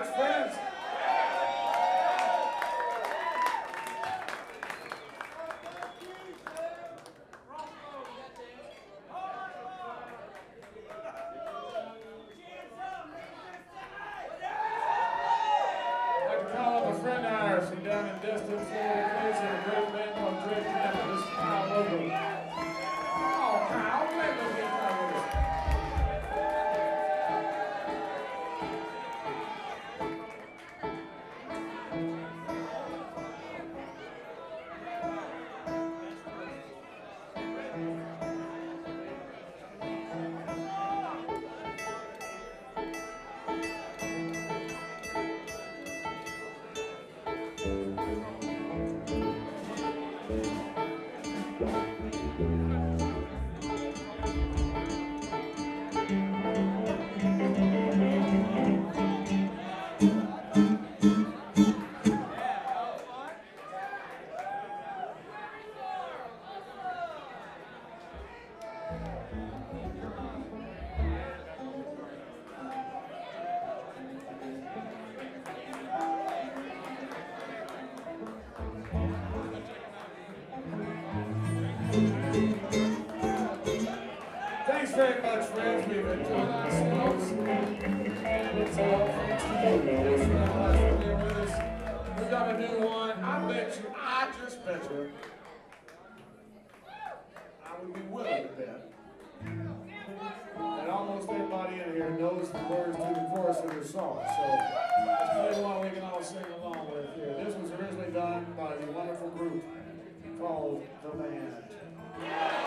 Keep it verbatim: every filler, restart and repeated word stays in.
friends. I'd like to call up a friend of ours from down in distant Florida, plays in a great band called Drake Campbell. This is Kyle Logan. Oh, Kyle, let me get Kyle with us. Thanks very much, friends. We've enjoyed ourselves. It's all thanks to you. Thanks very much for being with us. We got a new one. I bet you, I just bet you, I would be willing to bet that almost everybody in here knows the words to the chorus of the song. So let's play one we can all sing along with here. This was originally done by the wonderful group called The Band.